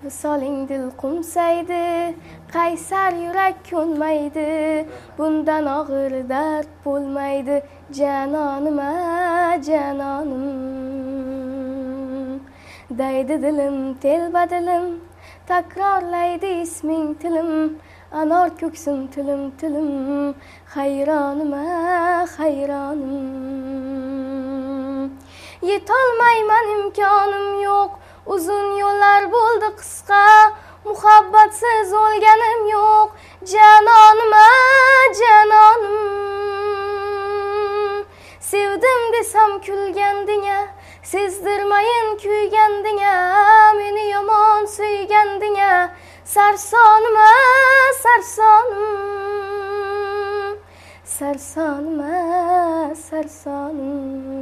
Visoling dil qo'msaydi, qaysar yurak ko'nmaydi, bundan og'ir dard bo'lmaydi, janonim-a, janonim. Daydi dilim, telba dilim, takrorlaydi isming tilim, anor ko'ksim tilim, tilim, hayronim-a, hayronim. Yetolmayman, imkonim yo'q, uzun yo'llar bo'ldi qisqa, muhabbatsiz o'lganim yo'q, janonim-a, janonim. Sevdim desam kulganding-a, sezdirmayin kuyganding-a, meni yomon suyganding-a, sarsonim-a, sarsonim, sarsonim-a, sarsonim.